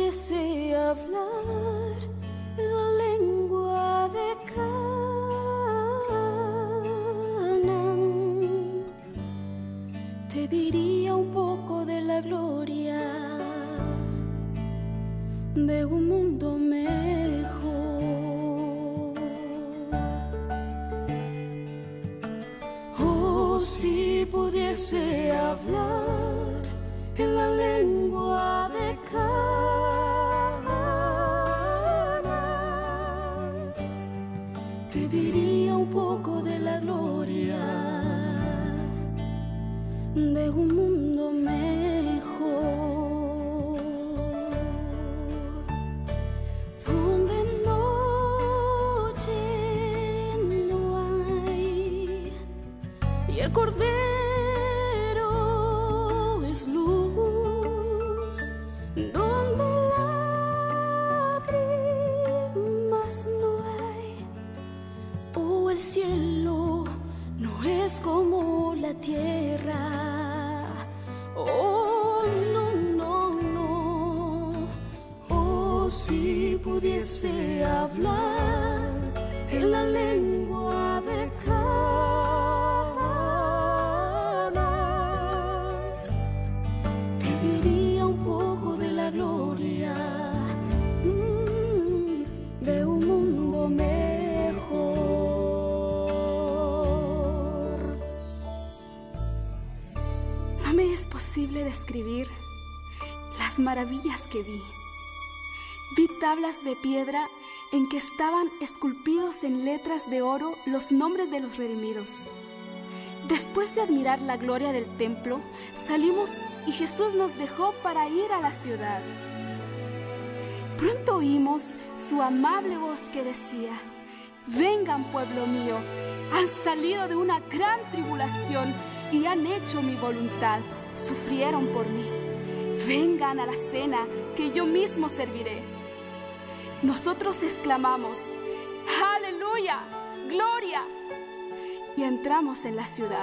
pudiese hablar la lengua de Canaán, te diría un poco de la gloria de un mundo mejor. Oh, si pudiese hablar en la lengua de Canaán, te diría un poco de la gloria de un mundo mejor, donde noche no hay y el Cordero es luz, donde lágrimas no hay. Oh, el cielo no es como la tierra. Oh, no, no, no. Oh, si pudiese hablar en la lengua de Canaán, te diría un poco de la gloria de un mundo mejor. No me es posible describir las maravillas que vi. Vi tablas de piedra en que estaban esculpidos en letras de oro los nombres de los redimidos. Después de admirar la gloria del templo, salimos y Jesús nos dejó para ir a la ciudad. Pronto oímos su amable voz que decía: vengan, pueblo mío, han salido de una gran tribulación y han hecho mi voluntad, sufrieron por mí. Vengan a la cena que yo mismo serviré. Nosotros exclamamos: ¡Aleluya! ¡Gloria! Y entramos en la ciudad.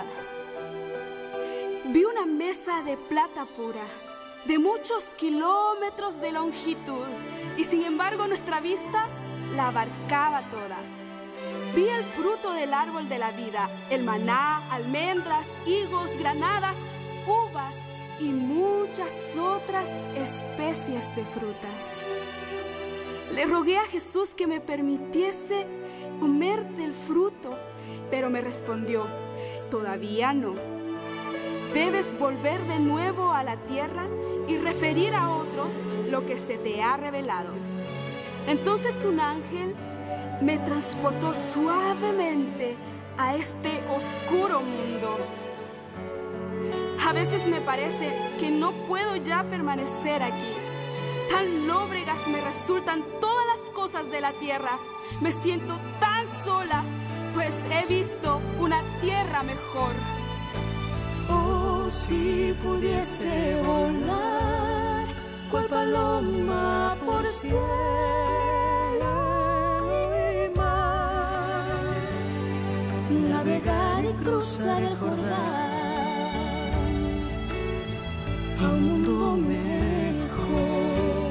Vi una mesa de plata pura, de muchos kilómetros de longitud, y sin embargo nuestra vista la abarcaba toda. Vi el fruto del árbol de la vida, el maná, almendras, higos, granadas, uvas y muchas otras especies de frutas. Le rogué a Jesús que me permitiese comer del fruto, pero me respondió: todavía no. Debes volver de nuevo a la tierra y referir a otros lo que se te ha revelado. Entonces un ángel me transportó suavemente a este oscuro mundo. A veces me parece que no puedo ya permanecer aquí. Tan lóbregas me resultan todas las cosas de la tierra. Me siento tan sola, pues he visto una tierra mejor. Oh, si pudiese volar cual paloma por cielo y mar, navegar y cruzar el Jordán a un mundo mejor,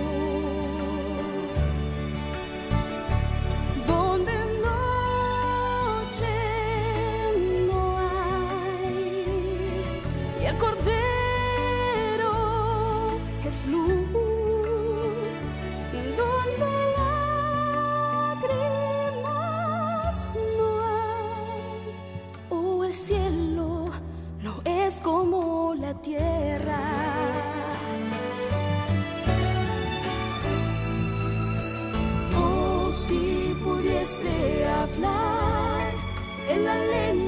donde noche no hay y el Cordero es luz, donde lágrimas no hay. Oh, el cielo no es como la tierra. Oh, si pudiese hablar en la lengua